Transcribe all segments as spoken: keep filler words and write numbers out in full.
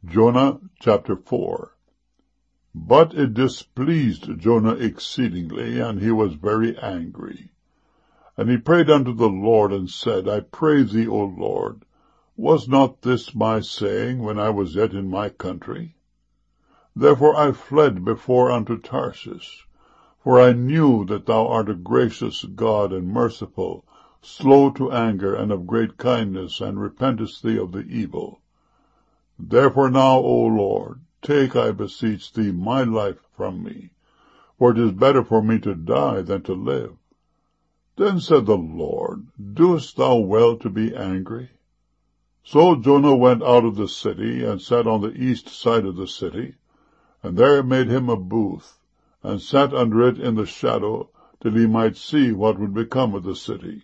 Jonah chapter four. But it displeased Jonah exceedingly, and he was very angry. And he prayed unto the Lord, and said, I pray thee, O Lord, was not this my saying when I was yet in my country? Therefore I fled before unto Tarshish, for I knew that thou art a gracious God and merciful, slow to anger, and of great kindness, and repentest thee of the evil. Therefore now, O Lord, take, I beseech thee, my life from me, for it is better for me to die than to live. Then said the Lord, Doest thou well to be angry? So Jonah went out of the city, and sat on the east side of the city, and there made him a booth, and sat under it in the shadow, till he might see what would become of the city.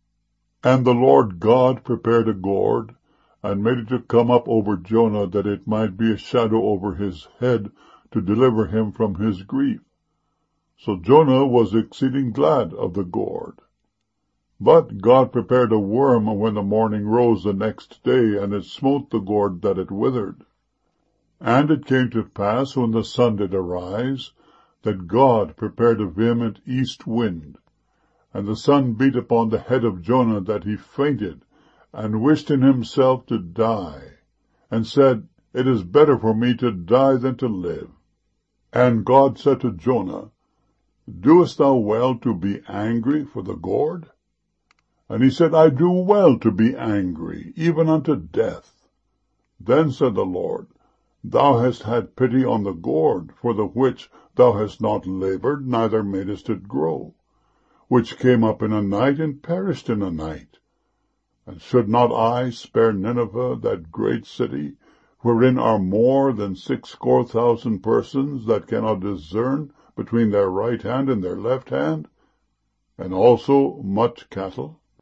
And the Lord God prepared a gourd, and made it to come up over Jonah, that it might be a shadow over his head, to deliver him from his grief. So Jonah was exceeding glad of the gourd. But God prepared a worm when the morning rose the next day, and it smote the gourd that it withered. And it came to pass, when the sun did arise, that God prepared a vehement east wind, and the sun beat upon the head of Jonah, that he fainted, and wished in himself to die, and said, It is better for me to die than to live. And God said to Jonah, Doest thou well to be angry for the gourd? And he said, I do well to be angry, even unto death. Then said the Lord, Thou hast had pity on the gourd, for the which thou hast not labored, neither madest it grow, which came up in a night, and perished in a night. And should not I spare Nineveh, that great city, wherein are more than sixscore thousand persons that cannot discern between their right hand and their left hand, and also much cattle?